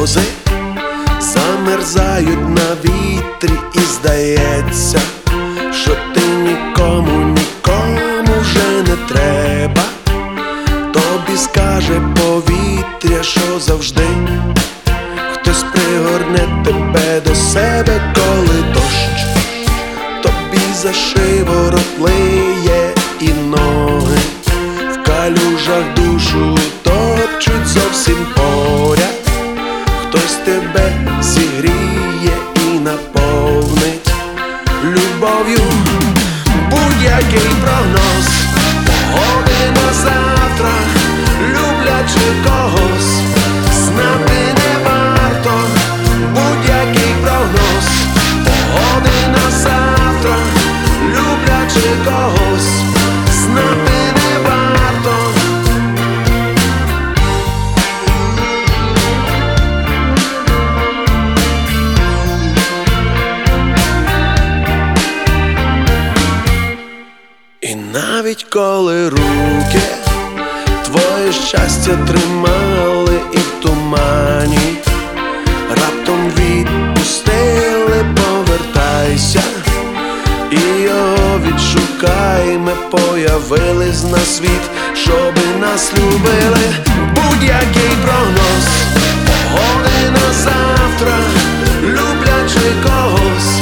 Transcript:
рози замерзають на вітрі, і здається, що ти нікому вже не треба. Тобі скаже повітря, що завжди хтось пригорне тебе до себе, коли дощ тобі за шиворот лиє, і ноги в калюжах душу топчуть зовсім поряд. Хтось тебе зігріє і наповнить любов'ю. Будь-який прогноз погоди на завтра, люблячи когось, знати не варто. Будь-який прогноз погоди на завтра, люблячи когось, знати не варто. І навіть коли руки твоє щастя тримали і в тумані раптом відпустили, повертайся і його відшукай. Ми появились на світ, щоби нас любили. Будь-який прогноз погоди на завтра, люблячи когось,